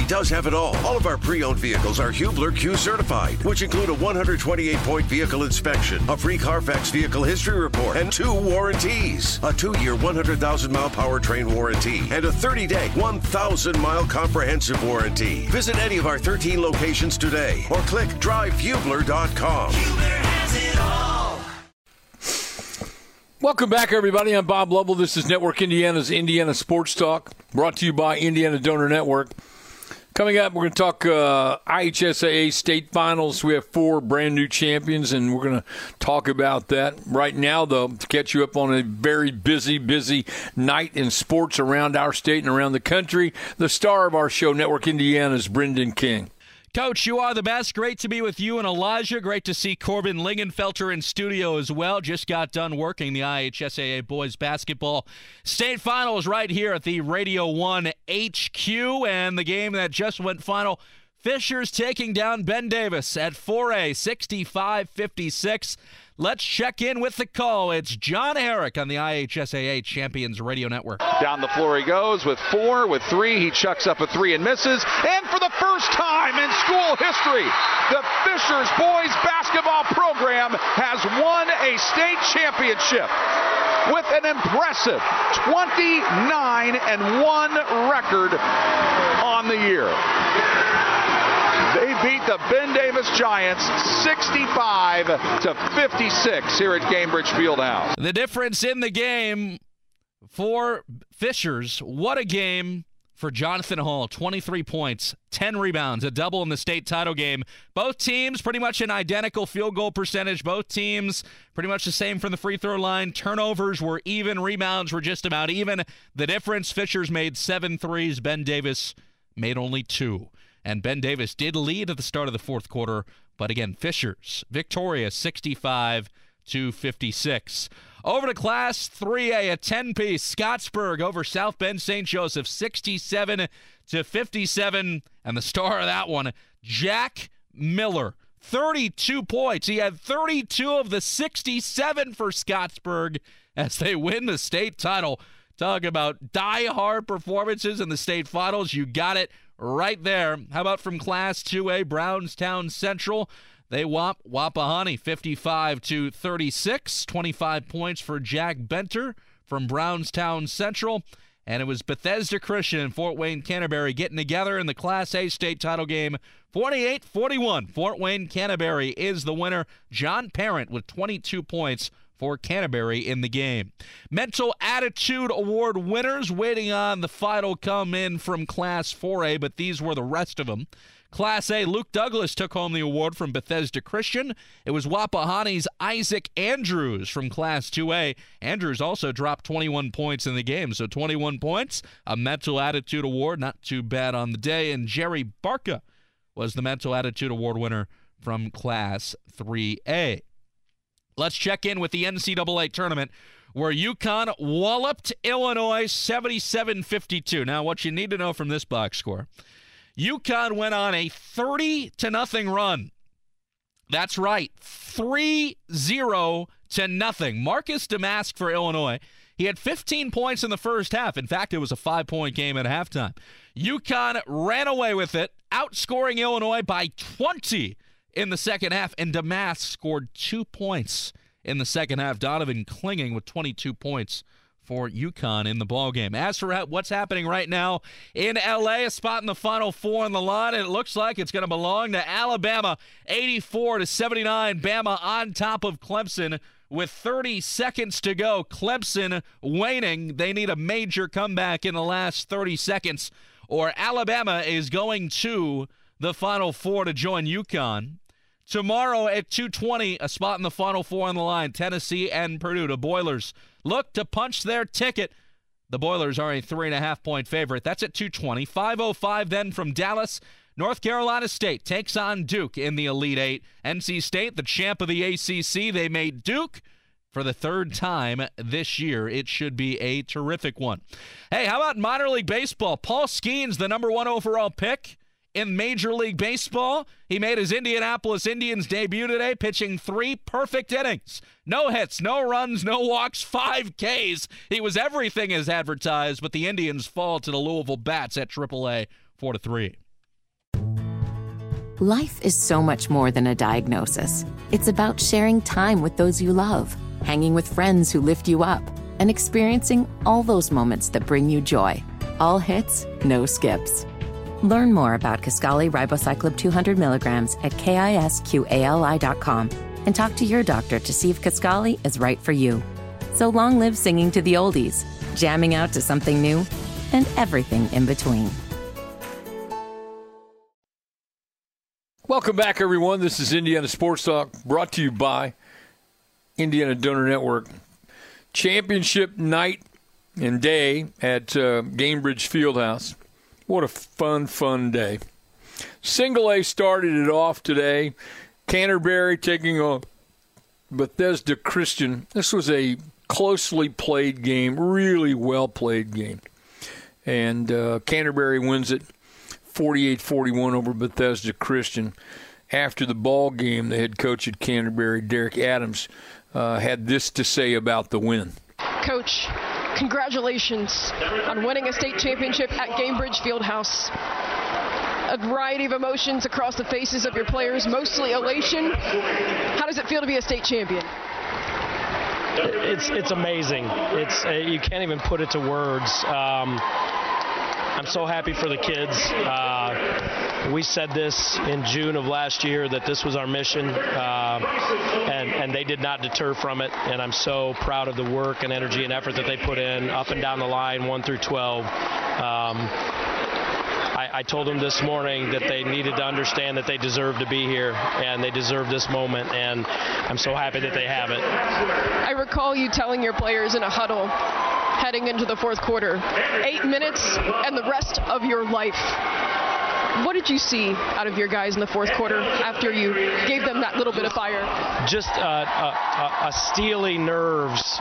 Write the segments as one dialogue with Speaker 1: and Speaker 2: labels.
Speaker 1: does have it all. All of our pre-owned vehicles are Hubler Q certified, which include a 128-point vehicle inspection, a free Carfax vehicle history report, and 2 warranties. A 2-year, 100,000-mile powertrain warranty, and a 30-day, 1,000-mile comprehensive warranty. Visit any of our 13 locations today, or click drivehubler.com.
Speaker 2: Hubler has it all.
Speaker 3: Welcome back, everybody. I'm Bob Lovell. This is Network Indiana's Indiana Sports Talk, brought to you by Indiana Donor Network. Coming up, we're going to talk IHSAA state finals. We have 4 brand new champions, and we're going to talk about that. Right now, though, to catch you up on a very busy night in sports around our state and around the country, the star of our show, Network Indiana's Brendan King.
Speaker 4: Coach, you are the best. Great to be with you and Elijah. Great to see Corbin Lingenfelter in studio as well. Just got done working the IHSAA boys basketball state finals right here at the Radio 1 HQ. And the game that just went final, Fishers taking down Ben Davis at 4A, 65-56. Let's check in with the call. It's John Herrick on the IHSAA Champions Radio Network.
Speaker 5: Down the floor he goes with 4, with 3. He chucks up a 3 and misses. And for the first time in school history, the Fishers boys basketball program has won a state championship with an impressive 29-1 record on the year. They beat the Ben Davis Giants 65-56 here at Cambridge Fieldhouse.
Speaker 4: The difference in the game for Fishers, what a game for Jonathan Hall. 23 points, 10 rebounds, a double in the state title game. Both teams pretty much an identical field goal percentage. Both teams pretty much the same from the free throw line. Turnovers were even, rebounds were just about even. The difference, Fishers made 7 threes. Ben Davis made only 2. And Ben Davis did lead at the start of the fourth quarter, but again, Fishers victorious 65-56. Over to Class 3A, a 10-piece, Scottsburg over South Bend St. Joseph, 67-57. And the star of that one, Jack Miller, 32 points. He had 32 of the 67 for Scottsburg as they win the state title. Talk about die-hard performances in the state finals. You got it right there. How about from Class 2A, Brownstown Central? They whop Wapahani 55-36. 25 points for Jack Benter from Brownstown Central. And it was Bethesda Christian and Fort Wayne Canterbury getting together in the Class A state title game. 48-41. Fort Wayne Canterbury is the winner. John Parent with 22 points for Canterbury in the game. Mental Attitude Award winners waiting on the final come in from Class 4A, but these were the rest of them. Class A, Luke Douglas took home the award from Bethesda Christian. It was Wapahani's Isaac Andrews from Class 2A. Andrews also dropped 21 points in the game, so 21 points, a Mental Attitude Award, not too bad on the day. And Jerry Barca was the Mental Attitude Award winner from Class 3A. Let's check in with the NCAA tournament where UConn walloped Illinois 77-52. Now, what you need to know from this box score, UConn went on a 30-0 run. That's right, 3-0. Marcus Damask for Illinois. He had 15 points in the first half. In fact, it was a 5-point game at halftime. UConn ran away with it, outscoring Illinois by 20 in the second half, and Damask scored 2 points in the second half. Donovan Klinging with 22 points for UConn in the ballgame. As for what's happening right now in L.A., a spot in the Final Four on the line, and it looks like it's going to belong to Alabama, 84-79. Bama on top of Clemson with 30 seconds to go. Clemson waning. They need a major comeback in the last 30 seconds, or Alabama is going to the Final Four to join UConn. Tomorrow at 2:20, a spot in the Final Four on the line, Tennessee and Purdue. The Boilers look to punch their ticket. The Boilers are a 3.5-point favorite. That's at 2:20. 5:05 then from Dallas. North Carolina State takes on Duke in the Elite Eight. NC State, the champ of the ACC, they made Duke for the third time this year. It should be a terrific one. Hey, how about minor league baseball? Paul Skeens, the number 1 overall pick in Major League Baseball. He made his Indianapolis Indians debut today, pitching 3 perfect innings. No hits, no runs, no walks, 5 Ks. He was everything as advertised, but the Indians fall to the Louisville Bats at AAA 4-3.
Speaker 6: Life is so much more than a diagnosis. It's about sharing time with those you love, hanging with friends who lift you up, and experiencing all those moments that bring you joy. All hits, no skips. Learn more about Kisqali Ribociclib 200 milligrams at KISQALI.com and talk to your doctor to see if Kisqali is right for you. So long live singing to the oldies, jamming out to something new, and everything in between.
Speaker 3: Welcome back, everyone. This is Indiana Sports Talk, brought to you by Indiana Donor Network. Championship night and day at Gainbridge Fieldhouse. What a fun day. Single A started it off today. Canterbury taking on Bethesda Christian. This was a closely played game, really well-played game. And Canterbury wins it 48-41 over Bethesda Christian. After the ball game, the head coach at Canterbury, Derek Adams, had this to say about the win.
Speaker 7: Coach, congratulations on winning a state championship at Gainbridge Fieldhouse. A variety of emotions across the faces of your players, mostly elation. How does it feel to be a state champion?
Speaker 8: It's amazing. You can't even put it to words. I'm so happy for the kids. We said this in June of last year that this was our mission, and they did not deter from it. And I'm so proud of the work and energy and effort that they put in up and down the line, 1 through 12. I told them this morning that they needed to understand that they deserve to be here and they deserve this moment, and I'm so happy that they have it.
Speaker 7: I recall you telling your players in a huddle heading into the fourth quarter, 8 minutes and the rest of your life. What did you see out of your guys in the fourth quarter after you gave them that little bit of fire?
Speaker 8: Just a steely nerves.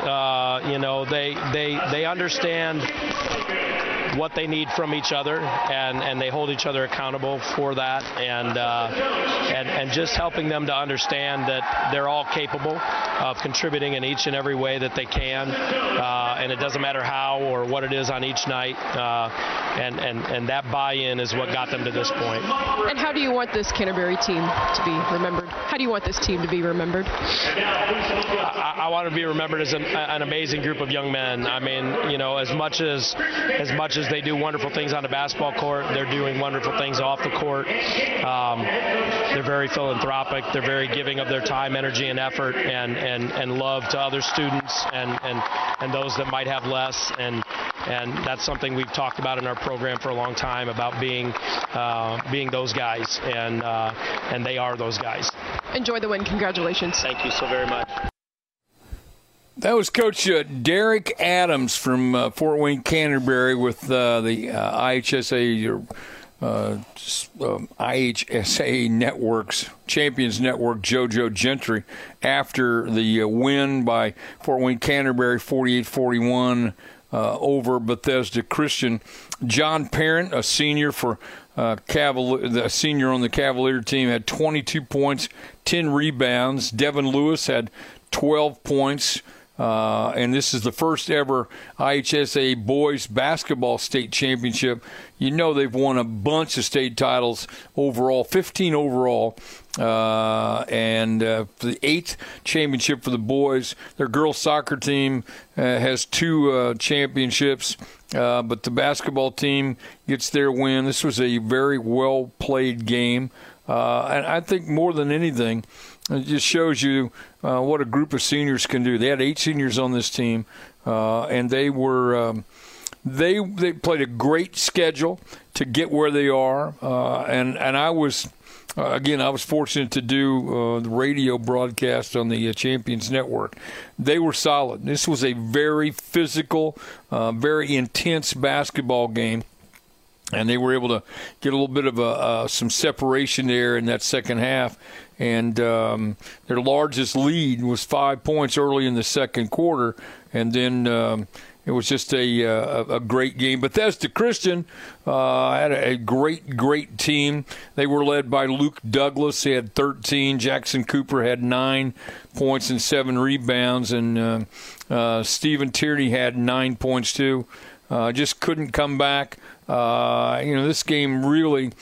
Speaker 8: They understand what they need from each other, and they hold each other accountable for that, and just helping them to understand that they're all capable of contributing in each and every way that they can, and it doesn't matter how or what it is on each night, and that buy-in is what got them to this point.
Speaker 7: And how do you want this Canterbury team to be remembered? How do you want this team to be remembered?
Speaker 8: I want to be remembered as an amazing group of young men. I mean, as much as they do wonderful things on the basketball court, they're doing wonderful things off the court. They're very philanthropic. They're very giving of their time, energy, and effort, and love to other students and those that might have less. And that's something we've talked about in our program for a long time, about being those guys, and they are those guys.
Speaker 7: Enjoy the win. Congratulations.
Speaker 8: Thank you so very much.
Speaker 3: That was Coach Derek Adams from Fort Wayne Canterbury with the IHSA Networks, Champions Network, JoJo Gentry, after the win by Fort Wayne Canterbury 48-41 over Bethesda Christian. John Parent, a senior for a senior on the Cavalier team, had 22 points, 10 rebounds. Devin Lewis had 12 points. And this is the first ever IHSA boys basketball state championship. They've won a bunch of state titles overall, 15 overall. And for the 8th championship for the boys, their girls soccer team has 2 championships. But the basketball team gets their win. This was a very well-played game. And I think more than anything, it just shows you what a group of seniors can do. They had 8 seniors on this team, and they were they played a great schedule to get where they are. And I was I was fortunate to do the radio broadcast on the Champions Network. They were solid. This was a very physical, very intense basketball game. And they were able to get a little bit of some separation there in that second half. And their largest lead was 5 points early in the second quarter. And then it was just a great game. Bethesda Christian had a great team. They were led by Luke Douglas. He had 13. Jackson Cooper had 9 points and 7 rebounds. And Stephen Tierney had 9 points too. Just couldn't come back. This game really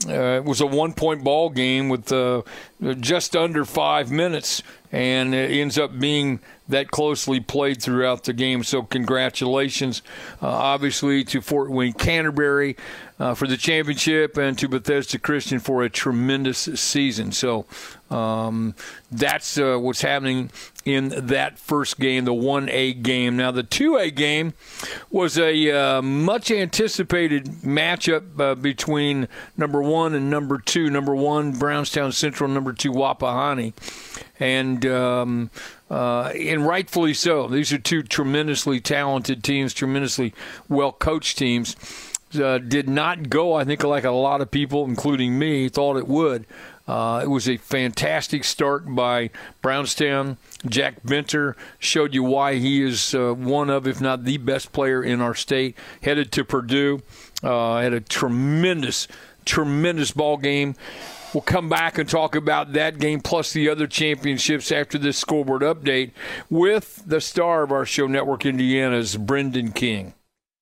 Speaker 3: it was a 1-point ball game with just under 5 minutes, and it ends up being that closely played throughout the game. So congratulations, obviously, to Fort Wayne Canterbury for the championship and to Bethesda Christian for a tremendous season. So that's what's happening in that first game, the 1A game. Now, the 2A game was a much anticipated matchup between number 1 and number 2. Number 1, Brownstown Central, number 2, Wapahani. And rightfully so. These are two tremendously talented teams, tremendously well-coached teams. Did not go, I think, like a lot of people, including me, thought it would. It was a fantastic start by Brownstown. Jack Benter showed you why he is one of, if not the best player in our state. Headed to Purdue. Had a tremendous ball game. We'll come back and talk about that game plus the other championships after this scoreboard update with the star of our show, Network Indiana's Brendan King.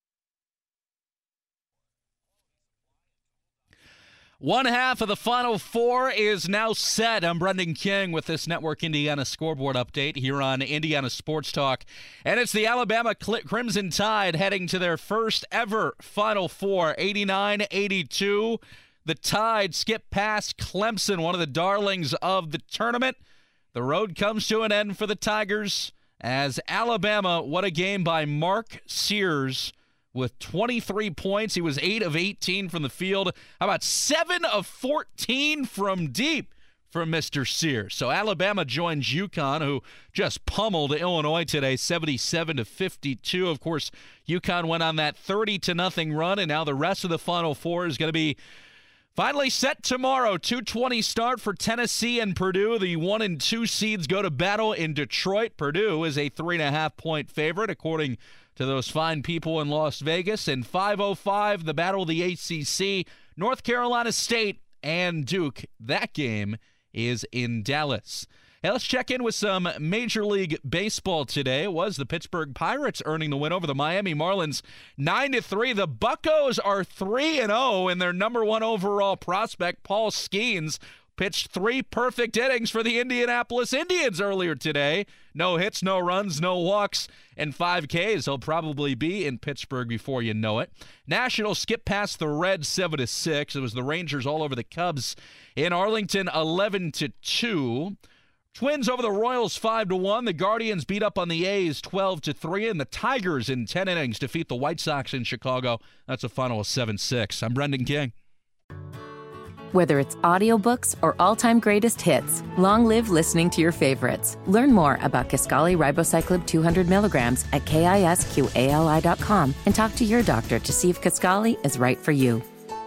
Speaker 4: One half of the Final Four is now set. I'm Brendan King with this Network Indiana scoreboard update here on Indiana Sports Talk. And it's the Alabama Crimson Tide heading to their first ever Final Four, 89-82. The Tide skip past Clemson, one of the darlings of the tournament. The road comes to an end for the Tigers as Alabama, what a game by Mark Sears with 23 points. He was 8 of 18 from the field. How about 7 of 14 from deep for Mr. Sears? So Alabama joins UConn, who just pummeled Illinois today, 77-52. Of course, UConn went on that 30-0 run, and now the rest of the Final Four is going to be finally set tomorrow. 2:20 start for Tennessee and Purdue. The 1 and 2 seeds go to battle in Detroit. Purdue is a 3.5-point favorite, according to those fine people in Las Vegas. And 5:05, the battle of the ACC, North Carolina State and Duke. That game is in Dallas. Hey, let's check in with some Major League Baseball today. It was the Pittsburgh Pirates earning the win over the Miami Marlins 9-3. The Buccos are 3-0, and their number 1 overall prospect, Paul Skeens, pitched 3 perfect innings for the Indianapolis Indians earlier today. No hits, no runs, no walks, and 5 Ks. He'll probably be in Pittsburgh before you know it. Nationals skip past the Reds 7-6. It was the Rangers all over the Cubs in Arlington 11-2. Twins over the Royals 5-1. The Guardians beat up on the A's 12-3. And the Tigers in 10 innings defeat the White Sox in Chicago. That's a final of 7-6. I'm Brendan King.
Speaker 6: Whether it's audiobooks or all-time greatest hits, long live listening to your favorites. Learn more about Kisqali Ribociclib 200 milligrams at KISQALI.com and talk to your doctor to see if Kisqali is right for you.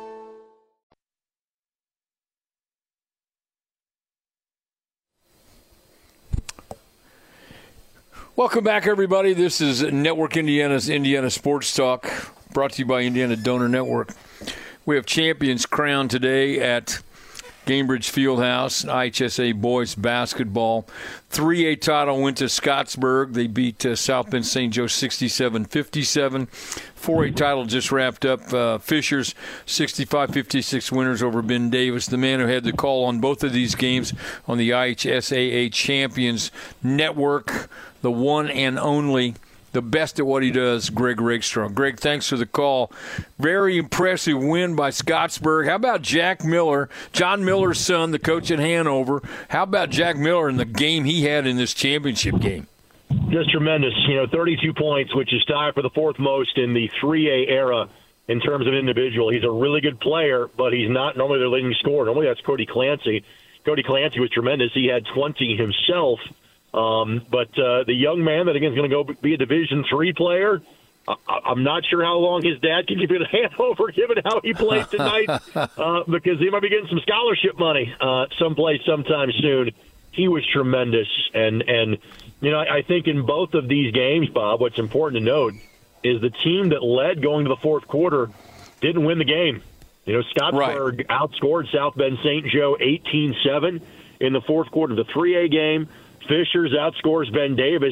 Speaker 3: Welcome back, everybody. This is Network Indiana's Indiana Sports Talk, brought to you by Indiana Donor Network. We have champions crowned today at Gainbridge Fieldhouse, IHSA boys basketball. 3A title went to Scottsburg. They beat South Bend St. Joe 67-57. 4A title just wrapped up. Fishers 65-56 winners over Ben Davis. The man who had the call on both of these games on the IHSAA Champions Network, the one and only, the best at what he does, Greg Rakestraw. Greg, thanks for the call. Very impressive win by Scottsburg. How about Jack Miller, John Miller's son, the coach at Hanover? How about Jack Miller and the game he had in this championship game?
Speaker 9: Just tremendous. 32 points, which is tied for the 4th most in the 3A era in terms of individual. He's a really good player, but he's not normally their leading scorer. Normally that's Cody Clancy. Cody Clancy was tremendous. He had 20 himself. But the young man that, again, is going to go be a Division III player, I'm not sure how long his dad can give it a handover, given how he played tonight, because he might be getting some scholarship money someplace sometime soon. He was tremendous. And I think in both of these games, Bob, what's important to note is the team that led going to the 4th quarter didn't win the game. Scottsburg outscored South Bend St. Joe 18-7 in the 4th quarter of the 3A game. Fishers outscores Ben Davis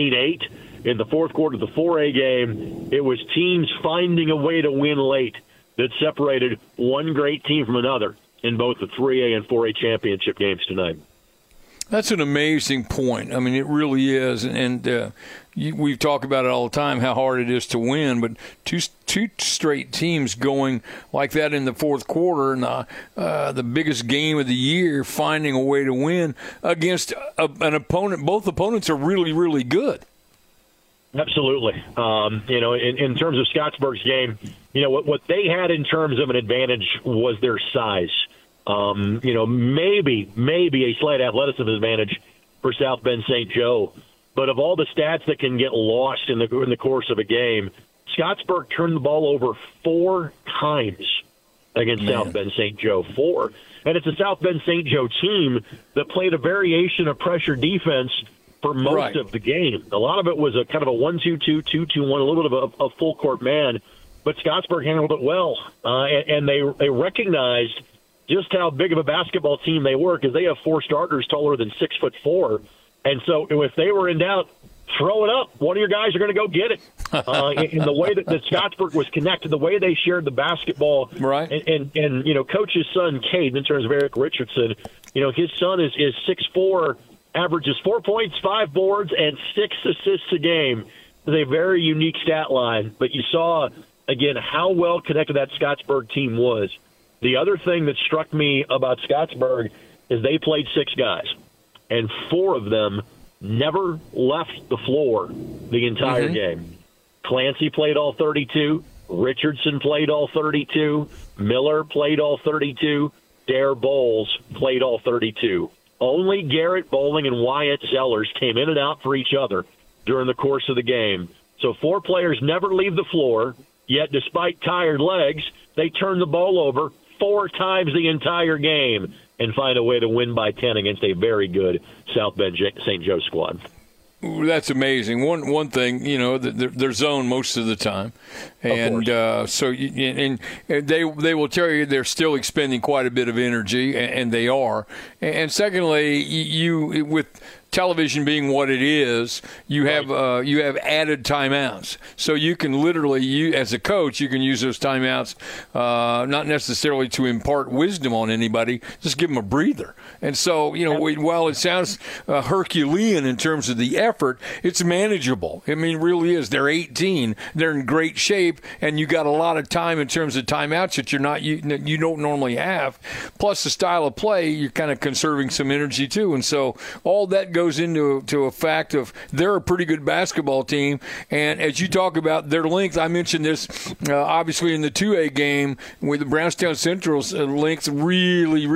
Speaker 9: 18-8 in the 4th quarter of the 4A game. It was teams finding a way to win late that separated one great team from another in both the 3A and 4A championship games tonight.
Speaker 3: That's an amazing point. I mean, it really is. And we've talked about it all the time, how hard it is to win. But two straight teams going like that in the fourth quarter, and the biggest game of the year, finding a way to win against an opponent. Both opponents are really, really good.
Speaker 9: Absolutely. In terms of Scottsburg's game, what they had in terms of an advantage was their size. Maybe a slight athleticism advantage for South Bend St. Joe. But of all the stats that can get lost in the course of a game, Scottsburg turned the ball over 4 times against South Bend St. Joe. 4. And it's a South Bend St. Joe team that played a variation of pressure defense for most of the game. A lot of it was a kind of a 1-2-2, 2-2-1, a little bit of a full court man. But Scottsburg handled it well. And they recognized just how big of a basketball team they were, because they have 4 starters taller than 6'4", and so if they were in doubt, throw it up. One of your guys are going to go get it. In the way that Scottsburg was connected, the way they shared the basketball,
Speaker 3: right?
Speaker 9: And Coach's son, Cade, in terms of Eric Richardson, his son is 6'4", averages 4 points, 5 boards, and 6 assists a game. It's a very unique stat line, but you saw again how well connected that Scottsburg team was. The other thing that struck me about Scottsburg is they played 6 guys, and 4 of them never left the floor the entire game. Clancy played all 32. Richardson played all 32. Miller played all 32. Dare Bowles played all 32. Only Garrett Bowling and Wyatt Zellers came in and out for each other during the course of the game. So 4 players never leave the floor, yet despite tired legs, they turn the ball over 4 times the entire game and find a way to win by 10 against a very good South Bend St. Joe squad.
Speaker 3: That's amazing. One thing, they're zoned most of the time, and so they will tell you they're still expending quite a bit of energy, and they are. And secondly, you with television being what it is, you have added timeouts, so you can literally, as a coach, you can use those timeouts not necessarily to impart wisdom on anybody, just give them a breather. And so, while it sounds Herculean in terms of the effort, it's manageable. I mean, it really is. They're 18, they're in great shape, and you got a lot of time in terms of timeouts that you don't normally have. Plus, the style of play, you're kind of conserving some energy too, and so all that goes into a fact of they're a pretty good basketball team. And as you talk about their length, I mentioned this obviously in the 2A game with the Brownstown Central's length really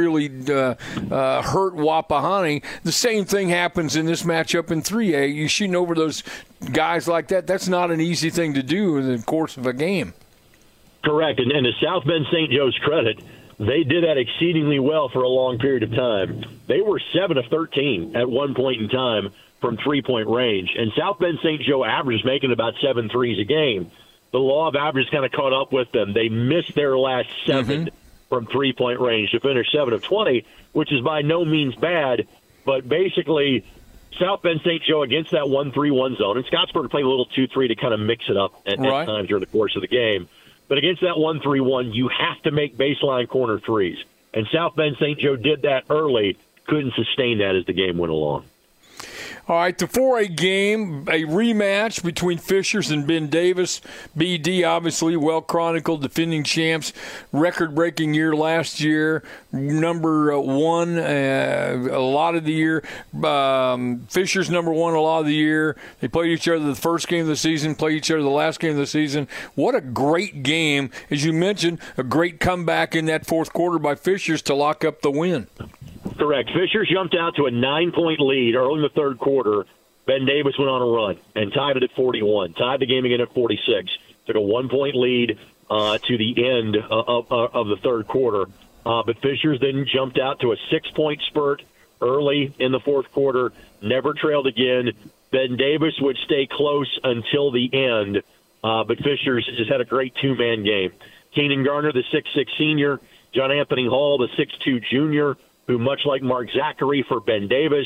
Speaker 3: hurt Wapahani. The same thing happens in this matchup in 3A. You're shooting over those guys like that. That's not an easy thing to do in the course of a game.
Speaker 9: Correct. And to South Bend St. Joe's credit, they did that exceedingly well for a long period of time. They were 7 of 13 at one point in time from three-point range. And South Bend St. Joe averages making about 7 threes a game. The law of averages kind of caught up with them. They missed their last 7 from three-point range to finish 7 of 20, which is by no means bad. But basically, South Bend St. Joe against that 1-3-1 zone. And Scottsburg played a little 2-3 to kind of mix it up at times during the course of the game. But against that 1-3-1, you have to make baseline corner threes. And South Bend St. Joe did that early, couldn't sustain that as the game went along.
Speaker 3: All right, the 4A game, a rematch between Fishers and Ben Davis. BD, obviously, well-chronicled, defending champs, record-breaking year last year, number 1 a lot of the year. Fishers number 1 a lot of the year. They played each other the first game of the season, played each other the last game of the season. What a great game. As you mentioned, a great comeback in that fourth quarter by Fishers to lock up the win.
Speaker 9: Correct. Fishers jumped out to a 9-point lead early in the third quarter. Ben Davis went on a run and tied it at 41. Tied the game again at 46. Took a 1-point lead to the end of the third quarter. But Fishers then jumped out to a 6-point spurt early in the fourth quarter. Never trailed again. Ben Davis would stay close until the end. But Fishers just had a great two-man game. Keenan Garner, the 6'6 senior. John Anthony Hall, the 6'2 junior, who, much like Mark Zachary for Ben Davis,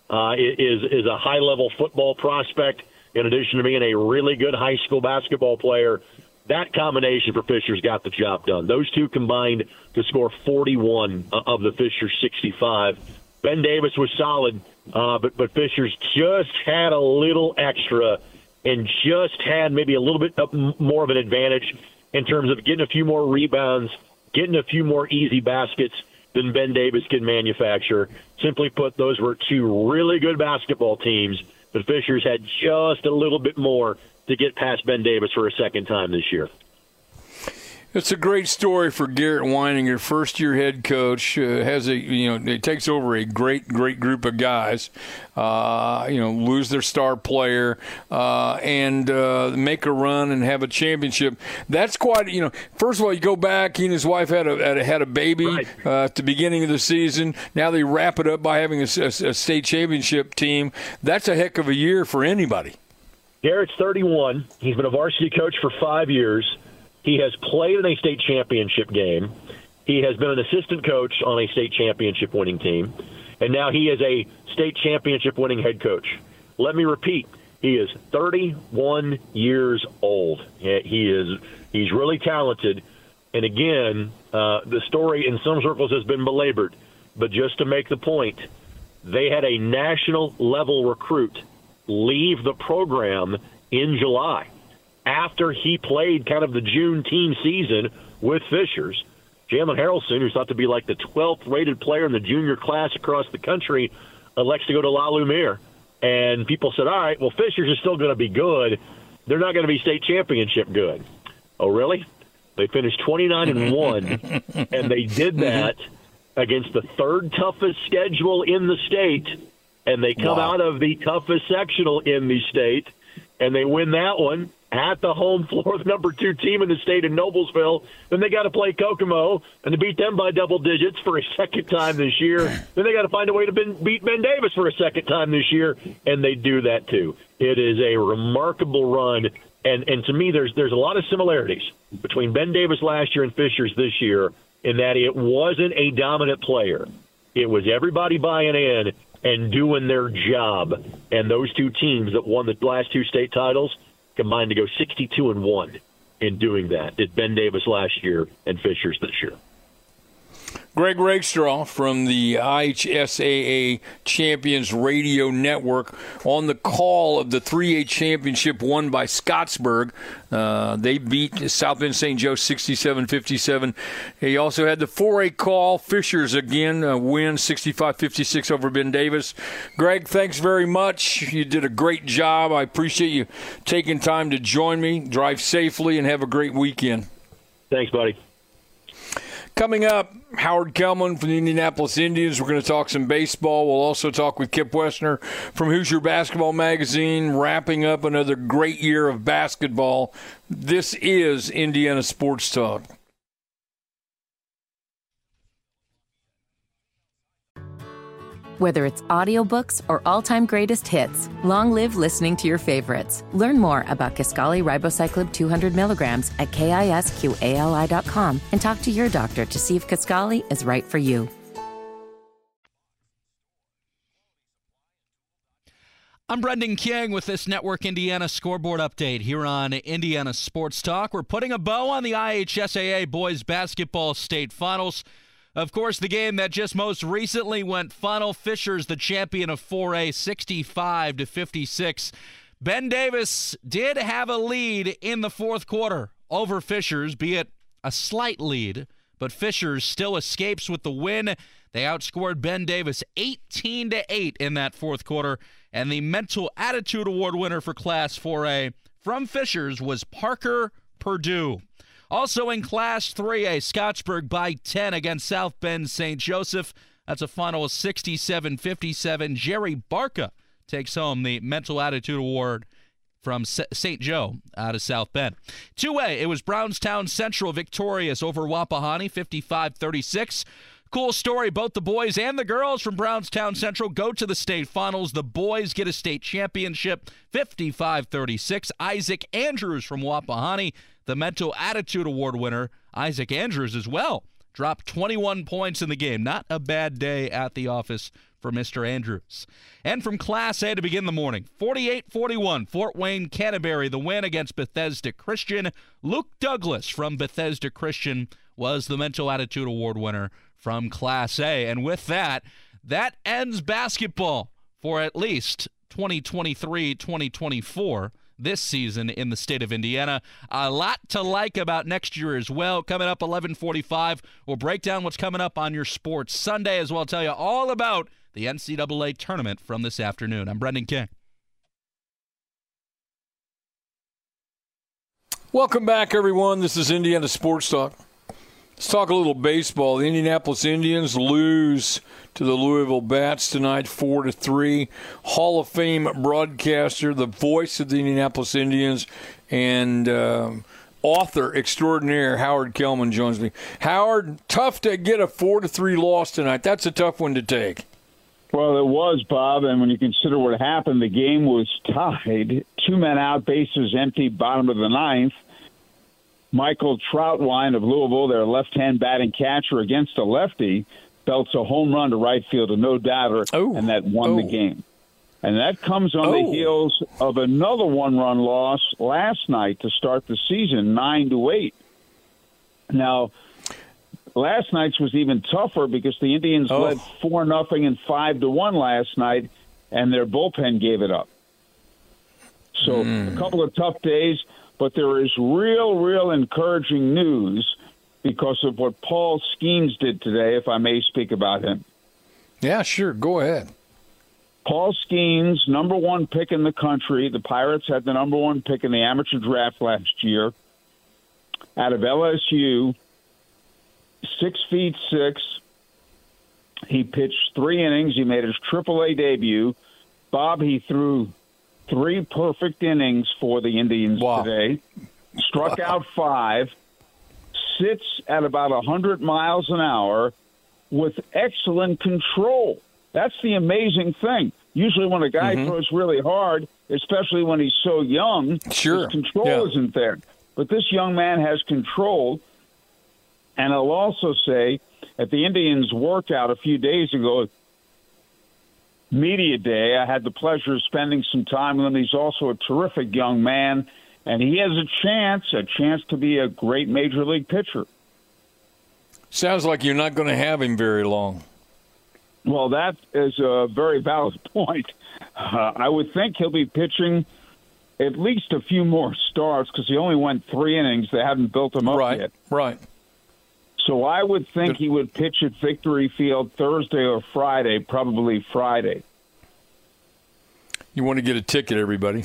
Speaker 9: is a high-level football prospect, in addition to being a really good high school basketball player. that combination for Fishers got the job done. Those two combined to score 41 of the Fishers 65. Ben Davis was solid, but Fishers just had a little extra and just had maybe a little bit more of an advantage in terms of getting a few more rebounds, getting a few more easy baskets than Ben Davis can manufacture. Simply put, those were two really good basketball teams, but Fishers had just a little bit more to get past Ben Davis for a second time this year.
Speaker 3: It's a great story for Garrett Weininger, first-year head coach. It takes over a great group of guys. Lose their star player and make a run and have a championship. That's quite. First of all, you go back. He and his wife had a baby right. At the beginning of the season. Now they wrap it up by having a state championship team. That's a heck of a year for anybody.
Speaker 9: Garrett's 31. He's been a varsity coach for 5 years. He has played in a state championship game. He has been an assistant coach on a state championship winning team. And now he is a state championship winning head coach. Let me repeat, he is 31 years old. He's really talented. And again, the story in some circles has been belabored. But just to make the point, they had a national level recruit leave the program in July after he played kind of the June team season with Fishers. Jalen Harrelson, who's thought to be like the 12th rated player in the junior class across the country, elects to go to La Lumiere. And people said, all right, well, Fishers is still going to be good. They're not going to be state championship good. Oh, really? They finished 29-1, and they did that against the third toughest schedule in the state, and they come out of the toughest sectional in the state, and they win that one at the home floor, the number 2 team in the state in Noblesville. Then they got to play Kokomo and to beat them by double digits for a second time this year. Then they got to find a way to beat Ben Davis for a second time this year, and they do that too. It is a remarkable run, and to me, there's a lot of similarities between Ben Davis last year and Fishers this year in that it wasn't a dominant player. It was everybody buying in and doing their job, and those two teams that won the last 2 state titles combined to go 62-1 in doing that. Did Ben Davis last year and Fishers this year.
Speaker 3: Greg Rakestraw from the IHSAA Champions Radio Network on the call of the 3A championship won by Scottsburg. They beat South Bend St. Joe 67-57. He also had the 4A call. Fishers again win 65-56 over Ben Davis. Greg, thanks very much. You did a great job. I appreciate you taking time to join me. Drive safely and have a great weekend.
Speaker 9: Thanks, buddy.
Speaker 3: Coming up, Howard Kelman from the Indianapolis Indians. We're going to talk some baseball. We'll also talk with Kip Wessner from Hoosier Basketball Magazine, wrapping up another great year of basketball. This is Indiana Sports Talk.
Speaker 6: Whether it's audiobooks or all-time greatest hits, long live listening to your favorites. Learn more about Kisqali Ribociclib 200 milligrams at KISQALI.com and talk to your doctor to see if Kisqali is right for you.
Speaker 4: I'm Brendan King with this Network Indiana scoreboard update here on Indiana Sports Talk. We're putting a bow on the IHSAA Boys Basketball State Finals. Of course, the game that just most recently went final. Fishers, the champion of 4A, 65-56. Ben Davis did have a lead in the fourth quarter over Fishers, be it a slight lead, but Fishers still escapes with the win. They outscored Ben Davis 18-8 in that fourth quarter, and the Mental Attitude Award winner for Class 4A from Fishers was Parker Purdue. Also in Class 3A, Scottsburg by 10 against South Bend St. Joseph. That's a final of 67-57. Jerry Barca takes home the Mental Attitude Award from St. Joe out of South Bend. 2A, it was Brownstown Central victorious over Wapahani, 55-36. Cool story, both the boys and the girls from Brownstown Central go to the state finals. The boys get a state championship, 55-36. Isaac Andrews from Wapahani, the Mental Attitude Award winner, Isaac Andrews as well, dropped 21 points in the game. Not a bad day at the office for Mr. Andrews. And from Class A to begin the morning, 48-41, Fort Wayne Canterbury, the win against Bethesda Christian. Luke Douglas from Bethesda Christian was the Mental Attitude Award winner from Class A. And with that ends basketball for at least 2023-2024 this season in the state of Indiana. A lot to like about next year as well. Coming up 11:45, we'll break down what's coming up on your Sports Sunday, as well as tell you all about the NCAA tournament from this afternoon. I'm Brendan King.
Speaker 3: Welcome back, everyone. This is Indiana Sports Talk. Let's talk a little baseball. The Indianapolis Indians lose to the Louisville Bats tonight, 4-3. Hall of Fame broadcaster, the voice of the Indianapolis Indians, and author extraordinaire Howard Kellman joins me. Howard, tough to get a 4-3 loss tonight. That's a tough one to take.
Speaker 10: Well, it was, Bob, and when you consider what happened, the game was tied. 2 men out, bases empty, bottom of the ninth. Michael Troutwine of Louisville, their left-hand batting catcher against a lefty, belts a home run to right field, a no-doubter, and that won the game. And that comes on the heels of another one-run loss last night to start the season, 9-8. Now, last night's was even tougher because the Indians led 4-0 and 5-1 last night, and their bullpen gave it up. So a couple of tough days. But there is real encouraging news because of what Paul Skeens did today, if I may speak about him.
Speaker 3: Yeah, sure. Go ahead.
Speaker 10: Paul Skeens, number 1 pick in the country. The Pirates had the number 1 pick in the amateur draft last year. Out of LSU, 6'6". He pitched 3 innings. He made his AAA debut. Bob, he threw 3 perfect innings for the Indians today. Struck out 5. Sits at about 100 miles an hour with excellent control. That's the amazing thing. Usually when a guy throws really hard, especially when he's so young, his control isn't there. But this young man has control. And I'll also say, at the Indians workout a few days ago, Media Day, I had the pleasure of spending some time with him. He's also a terrific young man, and he has a chance to be a great major league pitcher.
Speaker 3: Sounds like you're not going to have him very long.
Speaker 10: Well, that is a very valid point. I would think he'll be pitching at least a few more starts because he only went 3 innings. They haven't built him up yet.
Speaker 3: Right.
Speaker 10: So I would think he would pitch at Victory Field Thursday or Friday, probably Friday.
Speaker 3: You want to get a ticket, everybody.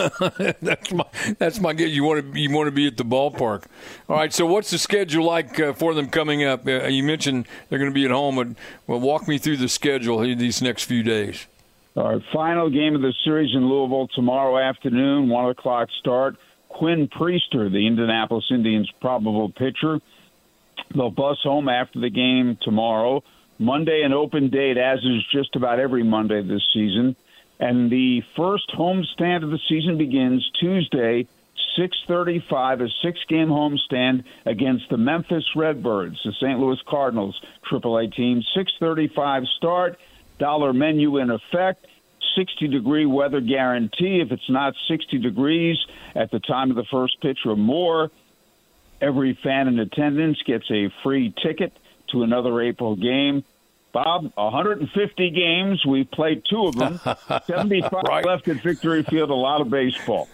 Speaker 3: That's my guess. You want to be at the ballpark. All right. So what's the schedule like for them coming up? You mentioned they're going to be at home. Well, walk me through the schedule these next few days.
Speaker 10: Our final game of the series in Louisville tomorrow afternoon, 1:00 start. Quinn Priester, the Indianapolis Indians' probable pitcher. They'll bus home after the game tomorrow. Monday, an open date, as is just about every Monday this season. And the first homestand of the season begins Tuesday, 6:35, a 6-game homestand against the Memphis Redbirds, the St. Louis Cardinals AAA team. 6:35 start, dollar menu in effect, 60-degree weather guarantee. If it's not 60 degrees at the time of the first pitch or more, every fan in attendance gets a free ticket to another April game. Bob, 150 games. We've played 2 of them. 75 left at Victory Field, a lot of baseball.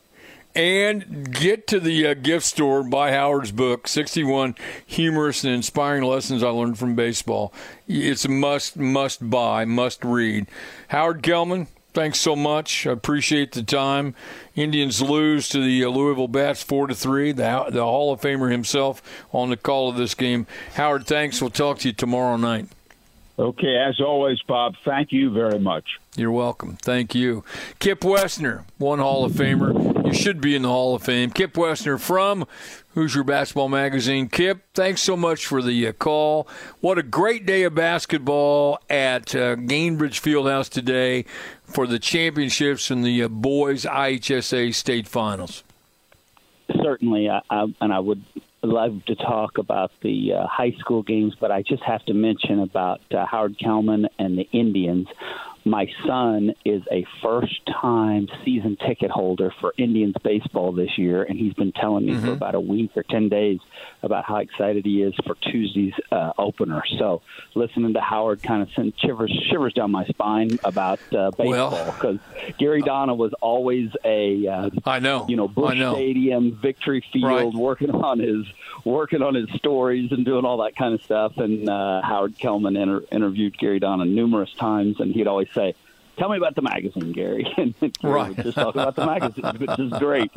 Speaker 3: And get to the gift store, buy Howard's book, 61 Humorous and Inspiring Lessons I Learned from Baseball. It's a must buy, must read. Howard Kellman, thanks so much. I appreciate the time. Indians lose to the Louisville Bats 4-3. The Hall of Famer himself on the call of this game. Howard, thanks. We'll talk to you tomorrow night.
Speaker 10: Okay, as always, Bob, thank you very much.
Speaker 3: You're welcome. Thank you. Kip Wessner, one Hall of Famer. You should be in the Hall of Fame. Kip Wessner from Hoosier Basketball Magazine. Kip, thanks so much for the call. What a great day of basketball at Gainbridge Fieldhouse today for the championships in the boys IHSA state finals.
Speaker 11: Certainly, and I would love to talk about the high school games, but I just have to mention about Howard Kelman and the Indians. My son is a first-time season ticket holder for Indians baseball this year, and he's been telling me for about a week or 10 days about how excited he is for Tuesday's opener. So listening to Howard kind of sent shivers down my spine about baseball, because Gary Donna was always a Busch Stadium, Victory Field, working on his stories and doing all that kind of stuff. And Howard Kelman interviewed Gary Donna numerous times, and he'd always say, "Tell me about the magazine, Gary." And Gary would just talk about the magazine, which is great.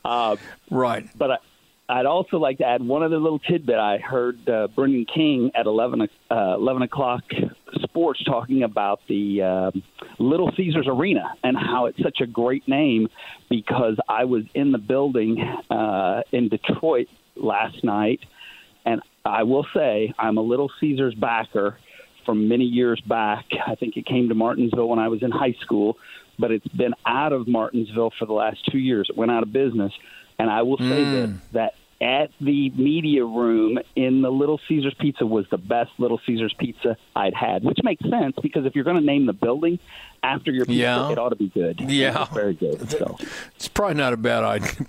Speaker 11: But I'd also like to add one other little tidbit. I heard Brendan King at 11 o'clock Sports talking about the Little Caesars Arena and how it's such a great name, because I was in the building in Detroit last night, and I will say I'm a Little Caesars backer from many years back. I think it came to Martinsville when I was in high school, but it's been out of Martinsville for the last 2 years. It went out of business. And I will say this, that at the media room in the Little Caesars Pizza was the best Little Caesars pizza I'd had, which makes sense, because if you're going to name the building after your pizza, it ought to be good.
Speaker 3: Yeah.
Speaker 11: It's very good. So
Speaker 3: it's probably not a bad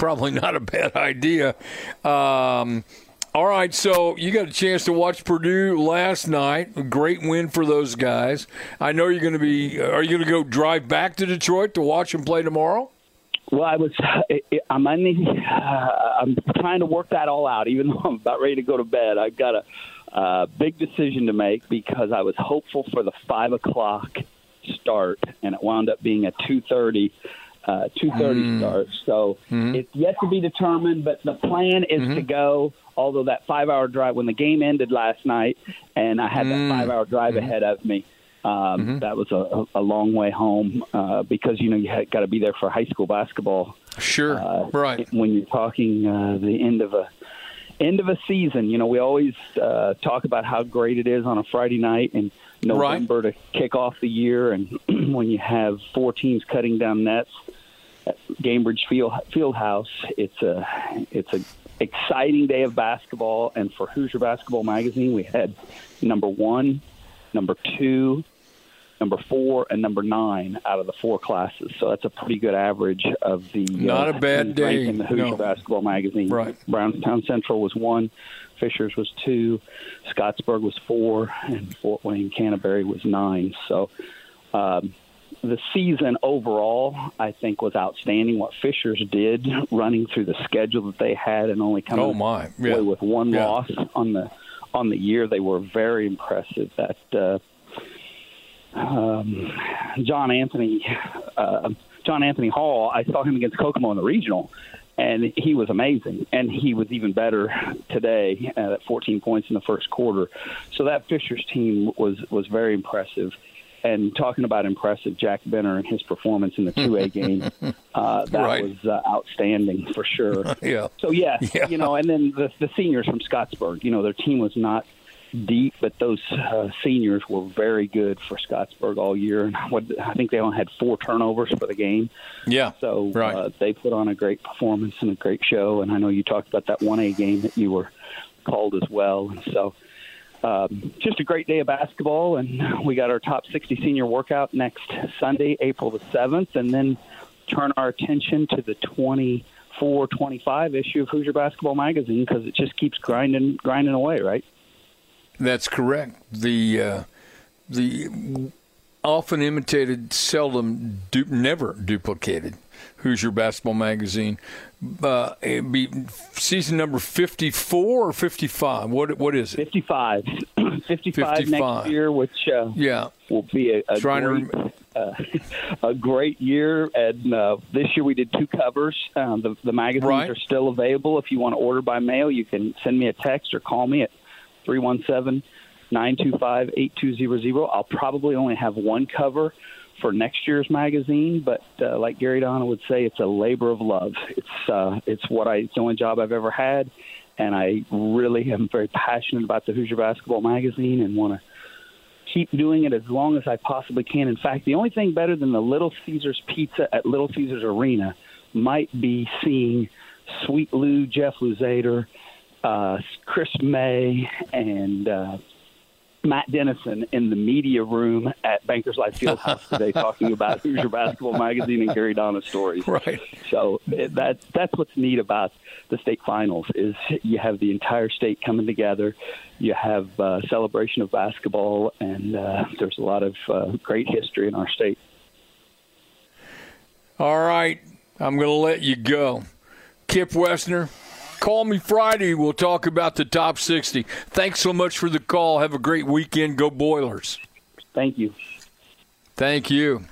Speaker 3: idea. All right, so you got a chance to watch Purdue last night. A great win for those guys. I know you're going to be – are you going to go drive back to Detroit to watch them play tomorrow?
Speaker 11: Well, I'm trying to work that all out. Even though I'm about ready to go to bed, I've got a big decision to make, because I was hopeful for the 5 o'clock start, and it wound up being a 2:30 start. So it's yet to be determined, but the plan is to go, although that 5-hour drive, when the game ended last night and I had that 5-hour drive ahead of me, that was a long way home, because, you got to be there for high school basketball.
Speaker 3: Sure, right.
Speaker 11: When you're talking the end of a season, we always talk about how great it is on a Friday night in November to kick off the year, and when you have 4 teams cutting down nets at Gainbridge Fieldhouse, it's a exciting day of basketball. And for Hoosier Basketball Magazine, we had number 1, number 2, number 4, and number 9 out of the 4 classes. So that's a pretty good average of the
Speaker 3: not a bad day
Speaker 11: in the Hoosier Basketball Magazine. Right. Brownstown Central was 1, Fishers was 2, Scottsburg was 4, and Fort Wayne Canterbury was 9. So the season overall, I think, was outstanding. What Fishers did running through the schedule that they had and only coming away with 1 loss on the year, they were very impressive. That John Anthony Hall, I saw him against Kokomo in the regional, and he was amazing. And he was even better today at 14 points in the first quarter. So that Fishers team was very impressive. And talking about impressive, Jack Benner and his performance in the 2A game, that was outstanding for sure. So, and then the seniors from Scottsburg, their team was not deep, but those seniors were very good for Scottsburg all year. And I think they only had 4 turnovers for the game. Yeah. So they put on a great performance and a great show. And I know you talked about that 1A game that you were called as well. And so just a great day of basketball, and we got our top 60 senior workout next Sunday, April the 7th, and then turn our attention to the 24-25 issue of Hoosier Basketball Magazine, because it just keeps grinding away, right?
Speaker 3: That's correct. The often imitated, seldom, never duplicated Hoosier Basketball Magazine. It'd be season number 54 or 55? What is it?
Speaker 11: 55. 55 next year, which will be a great year. And this year we did 2 covers. The magazines are still available. If you want to order by mail, you can send me a text or call me at 317-925-8200. I'll probably only have 1 cover for next year's magazine, but like Gary Donna would say, it's a labor of love. It's the only job I've ever had, and I really am very passionate about the Hoosier Basketball Magazine and want to keep doing it as long as I possibly can. In fact, the only thing better than the Little Caesars Pizza at Little Caesars Arena might be seeing Sweet Lou, Jeff Luzader, Chris May and Matt Dennison in the media room at Bankers Life Fieldhouse today talking about Hoosier Basketball Magazine and Gary Donna stories.
Speaker 3: Right.
Speaker 11: So that's what's neat about the state finals is you have the entire state coming together. You have celebration of basketball, and there's a lot of great history in our state.
Speaker 3: All right. I'm going to let you go. Kip Wessner, call me Friday. We'll talk about the top 60. Thanks so much for the call. Have a great weekend. Go Boilers.
Speaker 11: Thank you.
Speaker 3: Thank you.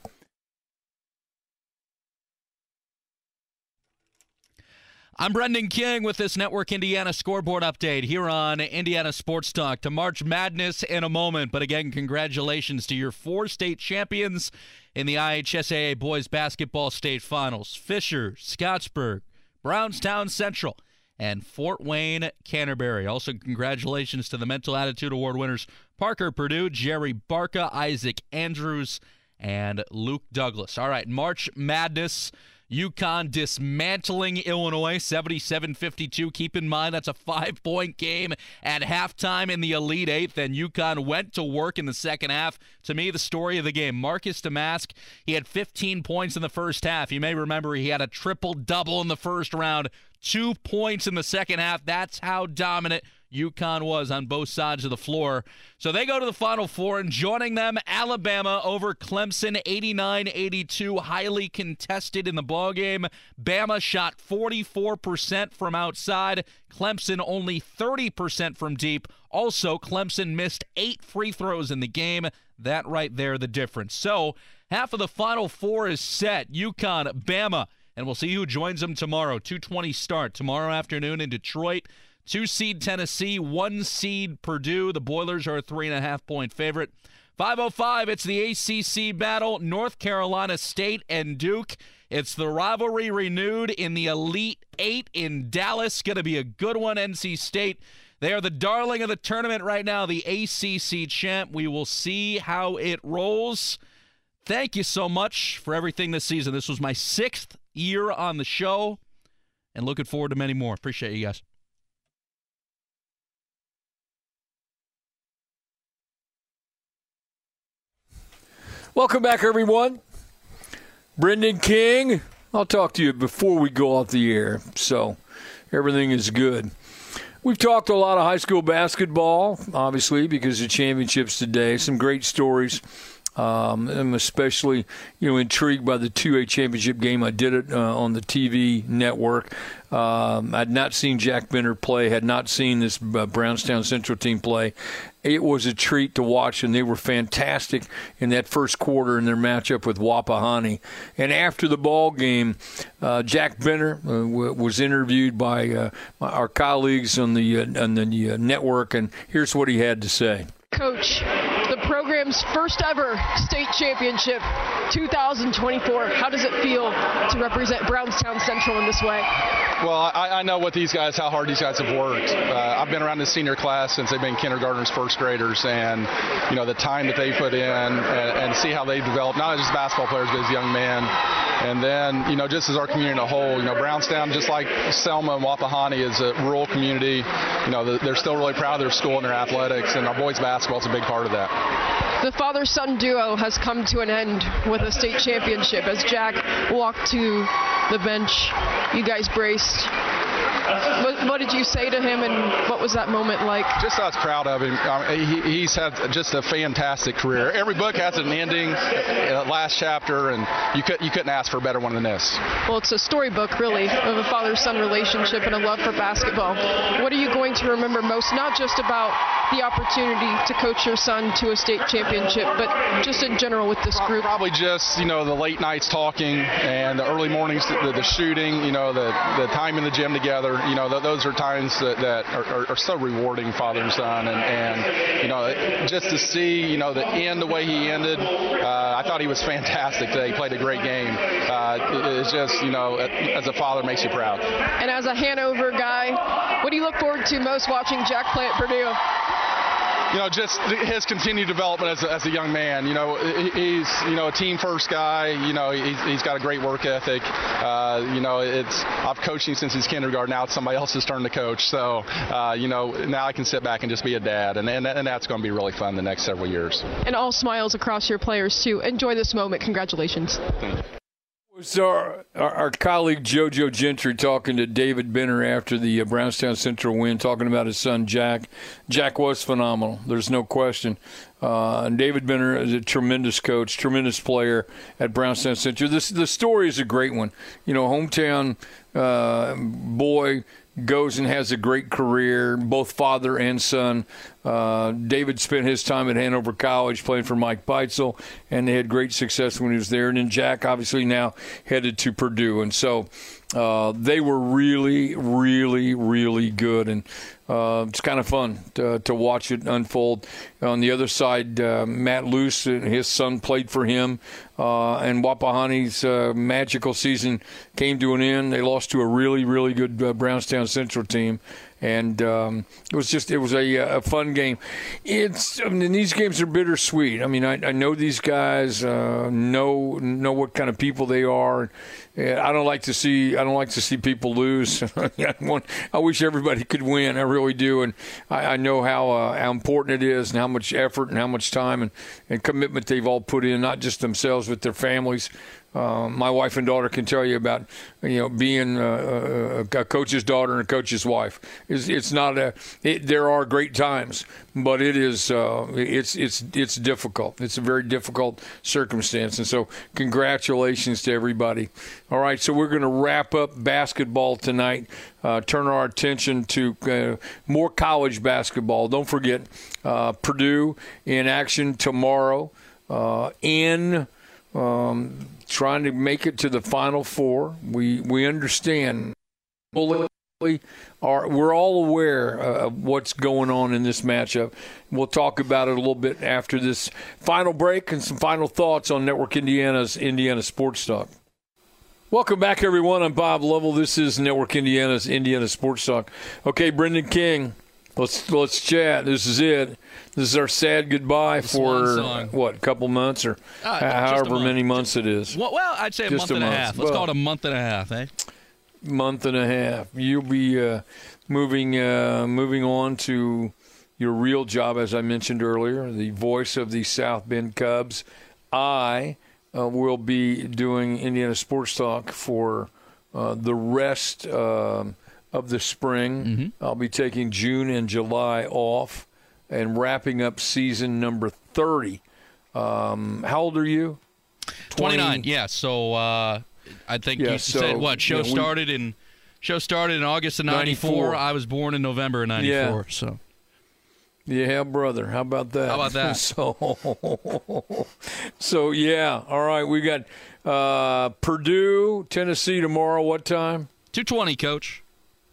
Speaker 4: I'm Brendan King with this Network Indiana scoreboard update here on Indiana Sports Talk. To March Madness in a moment, but again, congratulations to your 4 state champions in the IHSAA Boys Basketball State Finals. Fisher, Scottsburg, Brownstown Central, and Fort Wayne Canterbury. Also, congratulations to the Mental Attitude Award winners Parker Purdue, Jerry Barca, Isaac Andrews, and Luke Douglas. All right, March Madness. UConn dismantling Illinois 77-52. Keep in mind that's a 5-point game at halftime in the Elite Eight. Then UConn went to work in the second half. To me, the story of the game, Marcus Damask, he had 15 points in the first half. You may remember he had a triple-double in the first round, 2 points in the second half. That's how dominant UConn was on both sides of the floor. So they go to the Final Four, and joining them, Alabama over Clemson, 89-82, highly contested in the ballgame. Bama shot 44% from outside. Clemson only 30% from deep. Also, Clemson missed 8 free throws in the game. That right there, the difference. So half of the Final Four is set. UConn, Bama, and we'll see who joins them tomorrow. 2:20 start tomorrow afternoon in Detroit. 2-seed Tennessee, 1-seed Purdue. The Boilers are a 3.5-point favorite. 5:05, it's the ACC battle, North Carolina State and Duke. It's the rivalry renewed in the Elite Eight in Dallas. Going to be a good one. NC State, they are the darling of the tournament right now, the ACC champ. We will see how it rolls. Thank you so much for everything this season. This was my 6th year on the show, and looking forward to many more. Appreciate you guys.
Speaker 3: Welcome back, everyone. Brendan King. I'll talk to you before we go off the air, so everything is good. We've talked a lot of high school basketball, obviously, because of championships today. Some great stories. I'm especially, intrigued by the 2A championship game. I did it on the TV network. I'd not seen Jack Benter play, had not seen this Brownstown Central team play. It was a treat to watch, and they were fantastic in that first quarter in their matchup with Wapahani. And after the ball game, Jack Benter was interviewed by our colleagues on the network, and here's what he had to say.
Speaker 7: Coach, the program's first ever state championship, 2024. How does it feel to represent Brownstown Central in this way?
Speaker 12: Well, I know how hard these guys have worked. I've been around this senior class since they've been kindergartners, first graders, and the time that they put in and see how they've developed, not just basketball players, but as young men. And then, just as our community in a whole, Brownstown, just like Selma and Wapahani, is a rural community. They're still really proud of their school and their athletics, and our boys basketball is a big part of that.
Speaker 7: The father-son duo has come to an end with a state championship. As Jack walked to the bench, you guys braced. What did you say to him, and what was that moment like?
Speaker 12: Just I was proud of him. He's had just a fantastic career. Every book has an ending, last chapter, and you couldn't ask for a better one than this.
Speaker 7: Well, it's a storybook, really, of a father-son relationship and a love for basketball. What are you going to remember most, not just about the opportunity to coach your son to a state championship, but just in general with this group?
Speaker 12: Probably just, the late nights talking and the early mornings, the shooting, the time in the gym together. Those are times that are so rewarding, father and son. And just to see, the end the way he ended, I thought he was fantastic today. He played a great game. It's just, as a father, makes you proud.
Speaker 7: And as a Hanover guy, what do you look forward to most watching Jack play at Purdue?
Speaker 12: just his continued development as a young man. He's a team first guy. He's got a great work ethic. I've coached him since he's kindergarten. Now it's somebody else's turn to coach. So now I can sit back and just be a dad, and that's going to be really fun the next several years.
Speaker 7: And all smiles across your players too. Enjoy this moment. Congratulations.
Speaker 12: Thank you.
Speaker 3: So our colleague JoJo Gentry talking to David Benner after the Brownstown Central win, talking about his son Jack. Jack was phenomenal. There's no question. And David Benner is a tremendous coach, tremendous player at Brownstown Central. The story is a great one. Hometown boy goes and has a great career, both father and son. David spent his time at Hanover College playing for Mike Beitzel, and they had great success when he was there. And then Jack obviously now headed to Purdue. And so they were really, really, really good. And it's kind of fun to watch it unfold. On the other side, Matt Luce, his son, played for him. And Wapahani's magical season came to an end. They lost to a really, really good Brownstown Central team. And it was a fun game. These games are bittersweet. I mean, I know these guys, know what kind of people they are. I don't like to see people lose. I wish everybody could win. I really do, and I know how important it is, and how much effort and how much time and commitment they've all put in, not just themselves but their families. My wife and daughter can tell you about being a coach's daughter and a coach's wife. There are great times, but it's difficult. It's a very difficult circumstance, and so congratulations to everybody. All right, so we're going to wrap up basketball tonight. Turn our attention to more college basketball. Don't forget Purdue in action tomorrow. Trying to make it to the Final Four. We understand. We're all aware of what's going on in this matchup. We'll talk about it a little bit after this final break and some final thoughts on Network Indiana's Indiana Sports Talk. Welcome back, everyone. I'm Bob Lovell. This is Network Indiana's Indiana Sports Talk. Okay, Brendan King, let's chat. This is it. This is our sad goodbye for, a couple months or however many months it is.
Speaker 4: Well, I'd say a month and a half. Let's call it a month and a half, eh?
Speaker 3: Month and a half. You'll be moving on to your real job, as I mentioned earlier, the voice of the South Bend Cubs. I will be doing Indiana Sports Talk for the rest of the spring.
Speaker 4: Mm-hmm.
Speaker 3: I'll be taking June and July off and wrapping up season number 30. How old are you?
Speaker 4: 29. Yeah. So I think you said what? Show started in August of 94. I was born in November of 94.
Speaker 3: Yeah.
Speaker 4: So.
Speaker 3: Yeah, brother. How about that?
Speaker 4: How about that?
Speaker 3: So yeah. All right. We got Purdue, Tennessee tomorrow. What time?
Speaker 4: 2:20, Coach.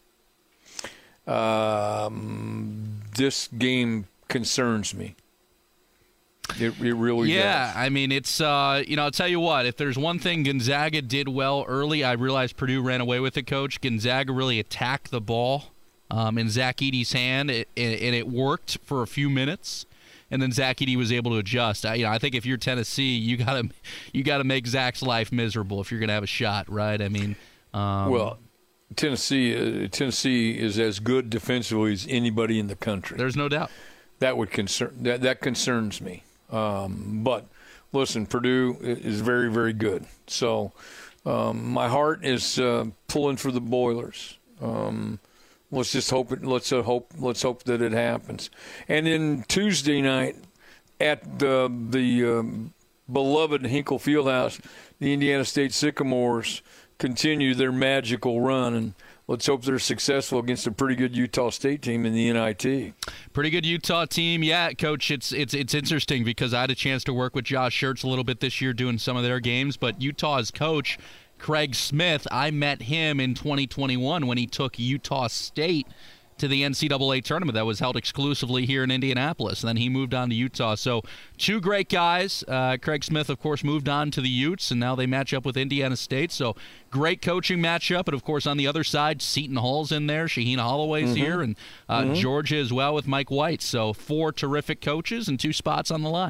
Speaker 3: This game concerns me. It really does.
Speaker 4: Yeah, I mean, it's, I'll tell you what, if there's one thing Gonzaga did well early, I realized Purdue ran away with it, Coach. Gonzaga really attacked the ball in Zach Edey's hand, and it worked for a few minutes. And then Zach Edey was able to adjust. I think if you're Tennessee, you gotta make Zach's life miserable if you're gonna have a shot, right? I mean,
Speaker 3: well, Tennessee is as good defensively as anybody in the country.
Speaker 4: There's no doubt.
Speaker 3: That concerns me. But listen, Purdue is very, very good. So my heart is pulling for the Boilers. Let's just hope it. Let's hope that it happens. And then Tuesday night at the beloved Hinkle Fieldhouse, the Indiana State Sycamores continue their magical run, and let's hope they're successful against a pretty good Utah State team in the NIT.
Speaker 4: Pretty good Utah team, yeah, Coach. It's interesting because I had a chance to work with Josh Schertz a little bit this year doing some of their games, but Utah's coach, Craig Smith, I met him in 2021 when he took Utah State to the NCAA tournament that was held exclusively here in Indianapolis. And then he moved on to Utah. So two great guys. Craig Smith, of course, moved on to the Utes, and now they match up with Indiana State. So great coaching matchup. And, of course, on the other side, Seton Hall's in there. Shaheen Holloway's here. And Georgia as well with Mike White. So 4 terrific coaches and 2 spots on the line.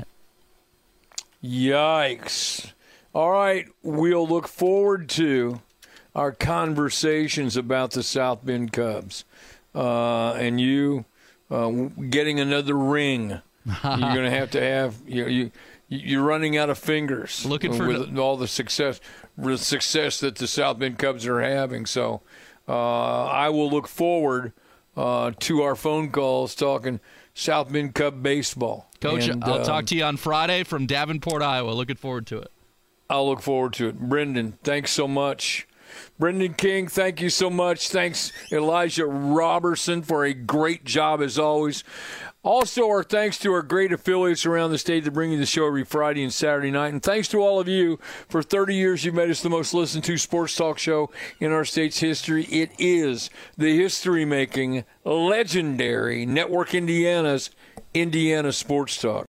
Speaker 3: Yikes. All right, we'll look forward to our conversations about the South Bend Cubs and you getting another ring. You're going to have you're running out of fingers.
Speaker 4: Looking for
Speaker 3: with all the success that the South Bend Cubs are having. So I will look forward to our phone calls talking South Bend Cub baseball.
Speaker 4: Coach,
Speaker 3: and,
Speaker 4: I'll talk to you on Friday from Davenport, Iowa. Looking forward to it.
Speaker 3: I'll look forward to it. Brendan, thanks so much. Brendan King, thank you so much. Thanks, Elijah Robertson, for a great job as always. Also, our thanks to our great affiliates around the state that bring you the show every Friday and Saturday night. And thanks to all of you. For 30 years, you've made us the most listened to sports talk show in our state's history. It is the history-making, legendary Network Indiana's Indiana Sports Talk.